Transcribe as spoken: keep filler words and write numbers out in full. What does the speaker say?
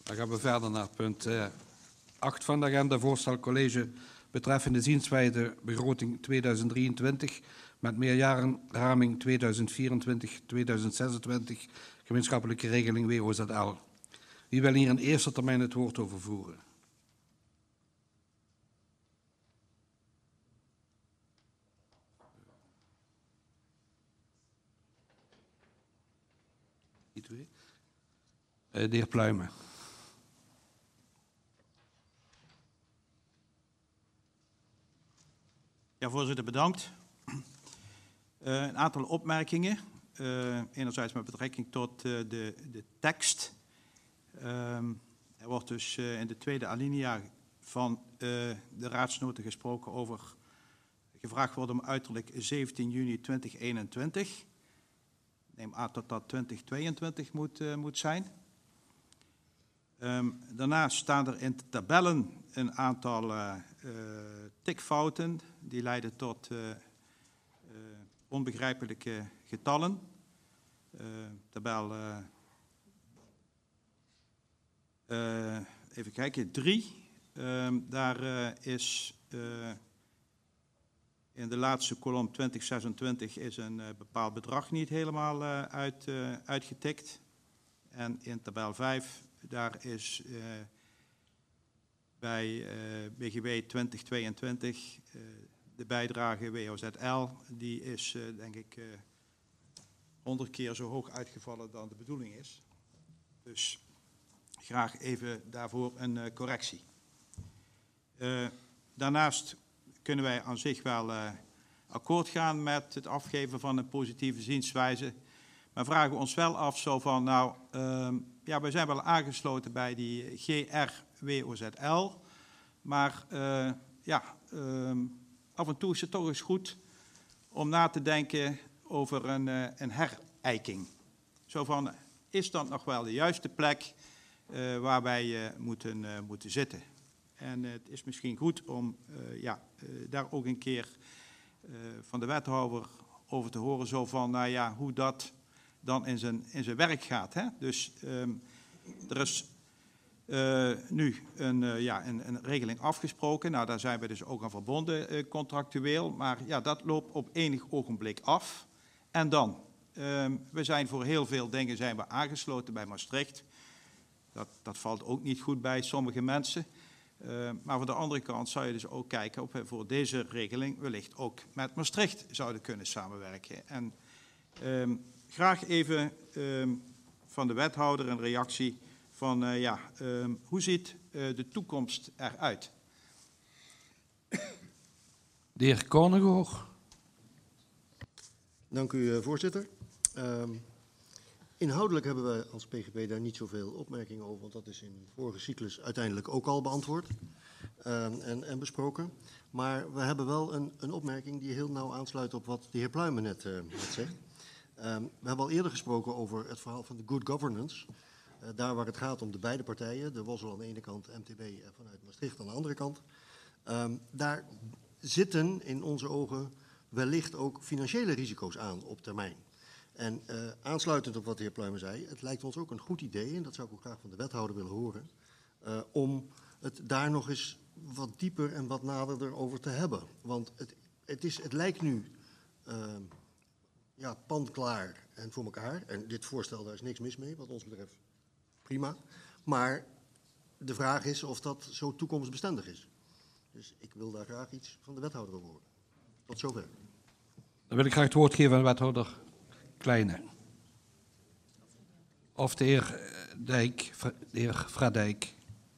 Dan gaan we verder naar punt uh, acht van de agenda. Voorstel college betreffende zienswijze begroting tweeduizend drieëntwintig met meerjarenraming tweeduizend vierentwintig tot tweeduizend zesentwintig, gemeenschappelijke regeling W O Z L. Wie wil hier in eerste termijn het woord over voeren? Uh, de heer Pluijmen. Ja, voorzitter, bedankt. Uh, een aantal opmerkingen. Uh, enerzijds met betrekking tot uh, de, de tekst. Um, er wordt dus uh, in de tweede alinea van uh, de raadsnoten gesproken over, gevraagd wordt om uiterlijk zeventien juni tweeduizend eenentwintig. Ik neem aan dat dat tweeduizend tweeëntwintig moet, uh, moet zijn. Um, daarnaast staan er in de tabellen een aantal uh, uh, tikfouten die leiden tot uh, uh, onbegrijpelijke getallen. Uh, tabel, uh, uh, even kijken, drie. Um, daar uh, is uh, in de laatste kolom twintig zesentwintig is een uh, bepaald bedrag niet helemaal uh, uit, uh, uitgetikt. En in tabel vijf, daar is uh, bij uh, B G W twintig tweeëntwintig uh, de bijdrage W O Z L, die is uh, denk ik uh, honderd keer zo hoog uitgevallen dan de bedoeling is. Dus graag even daarvoor een uh, correctie. Uh, daarnaast kunnen wij aan zich wel uh, akkoord gaan met het afgeven van een positieve zienswijze. Maar vragen we ons wel af zo van, nou, um, ja, wij zijn wel aangesloten bij die G R W O Z L. Maar uh, ja, um, af en toe is het toch eens goed om na te denken over een, uh, een herijking. Zo van, is dat nog wel de juiste plek uh, waar wij uh, moeten, uh, moeten zitten? En uh, het is misschien goed om uh, ja, uh, daar ook een keer uh, van de wethouder over te horen. Zo van, nou ja, hoe dat dan in zijn, in zijn werk gaat. Hè? Dus um, er is uh, nu een, uh, ja, een, een regeling afgesproken. Nou, daar zijn we dus ook aan verbonden uh, contractueel. Maar ja, dat loopt op enig ogenblik af. En dan, um, we zijn voor heel veel dingen zijn we aangesloten bij Maastricht. Dat, dat valt ook niet goed bij sommige mensen. Uh, maar van de andere kant zou je dus ook kijken of we voor deze regeling wellicht ook met Maastricht zouden kunnen samenwerken. En um, graag even um, van de wethouder een reactie van, uh, ja, um, hoe ziet uh, de toekomst eruit? De heer Kornegoor. Dank u, uh, voorzitter. Um, inhoudelijk hebben wij als P G P daar niet zoveel opmerkingen over, want dat is in de vorige cyclus uiteindelijk ook al beantwoord um, en, en besproken. Maar we hebben wel een, een opmerking die heel nauw aansluit op wat de heer Pluijmen net, uh, net zegt. Um, we hebben al eerder gesproken over het verhaal van de good governance. Uh, daar waar het gaat om de beide partijen, de Wossel aan de ene kant, M T B vanuit Maastricht aan de andere kant. Um, daar zitten in onze ogen wellicht ook financiële risico's aan op termijn. En uh, aansluitend op wat de heer Pluijmen zei, het lijkt ons ook een goed idee, en dat zou ik ook graag van de wethouder willen horen, uh, om het daar nog eens wat dieper en wat naderder over te hebben. Want het, het, is, het lijkt nu uh, ja, pandklaar en voor elkaar. En dit voorstel, daar is niks mis mee, wat ons betreft prima. Maar de vraag is of dat zo toekomstbestendig is. Dus ik wil daar graag iets van de wethouder over horen. Tot zover. Dan wil ik graag het woord geven aan de wethouder Kleine. Of de heer Dijk, de heer Vradijk.